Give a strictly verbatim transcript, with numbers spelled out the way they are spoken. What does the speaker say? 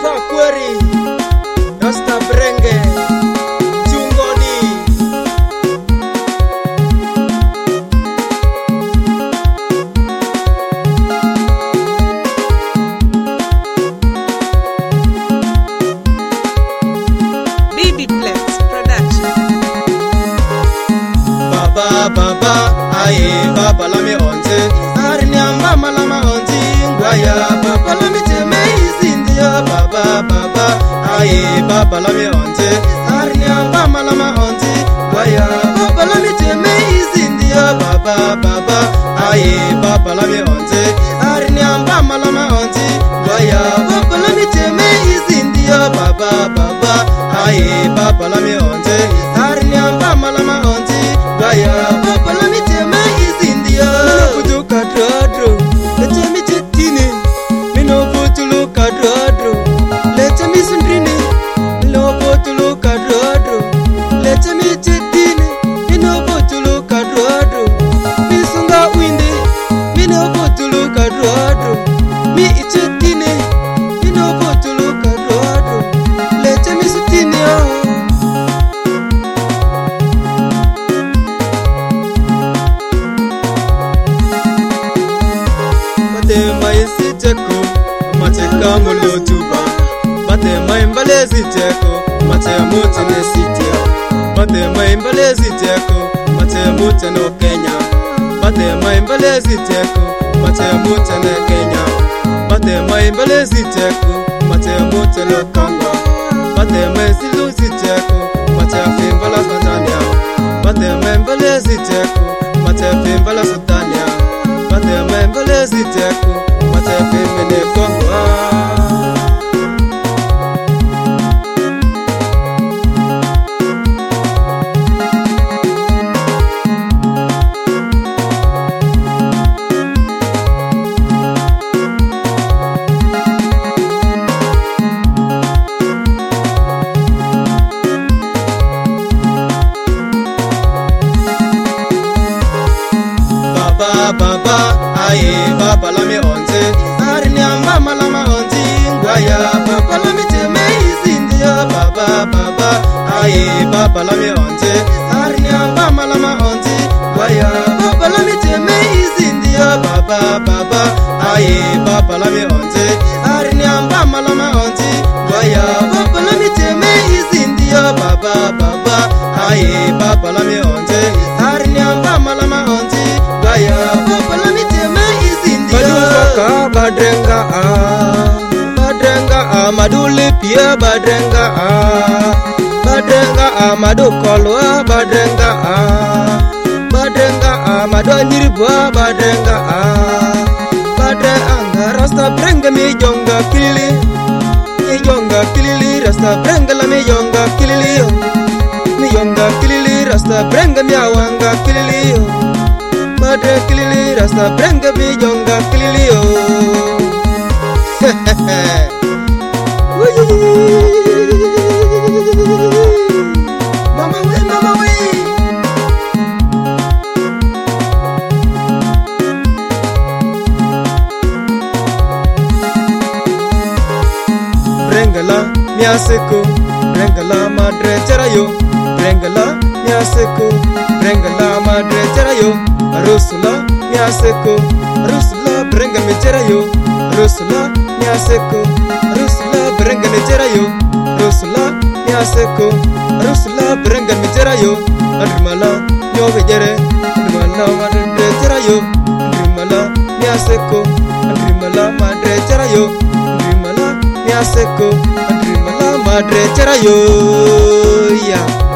Rasta kweri, Rasta brenge, chungoni. Baby Plex Production. Baba baba, aye baba lami onze, arnyamba malama onzi, ngwaya baba lami teme izindia. Baba baba, aye baba lami onze, arnyamba malama onzi, ngwaya baba lami teme izindia. Baba baba, aye baba lami onze, arnyamba malama onzi, ngwaya baba lami teme izindia. Baba baba, aye baba lami onze, arnyamba malama onzi, ngwaya baba lami teme izindia. Kutuka drodro, lete mi jetini, mino potuluka drodro, lete mi sundrini, mino potuluka drodro, lete mi jetini, mino potuluka drodro, mi sunga windi, mino potuluka drodro, mi jetini, mino potuluka drodro, lete mi sutini oh. Batema isiteko, mateka mulutuba. Batema imbalezi teko, matema mutu nesitia. Batema imbalezi teko, matema mutu no Kenya. Batema imbalezi teko, matema mutu no Kenya. Batema imbalezi teko, matema mutu no Congo. Batema isiluzi teko, matema fimbala Tanzania. Batema imbalezi teko, matema fimbala Sudania. Batema imbalezi teko, matema fimbene Congo. Baba baba, aye baba lami onze, arnyamba malama onzi, ngwaya baba lami teme izindia. Baba baba, aye baba lami onze, arnyamba malama onzi, ngwaya baba lami teme izindia. Baba baba, aye baba lami onze, arnyamba malama onzi, ngwaya baba lami teme izindia. Baba baba, aye baba lami onze, arnyamba malama onzi, ngwaya baba lami teme izindia. Badufaka badrenga ah, badrenga ah, maduli pia badrenga ah, badrenga ah, madukolwa badrenga ah, badrenga ah, madonyiribwa badrenga ah, badrenga rasta brenga mi jonga kilili, mi jonga kilili rasta brenga la mi jonga kilili yo, mi jonga kilili rasta brenga mi awanga kilili yo. Badre kilili rasta brenga mi jonga kilili yo. Mama we, mama we. Brengala miaseko, brengala madre cherayo, brengala miaseko, brengala madre cherayo. Rusula miaseko, Rusula brenga mejerayo, Rusula miaseko, Rusula brenga mejerayo, Rusula miaseko, Rusula brenga mejerayo. Andrimala nyovejere, Andrimala madre cherayo, Andrimala miaseko, Andrimala madre cherayo, Andrimala miaseko, Andrimala madre cherayo. Yeah.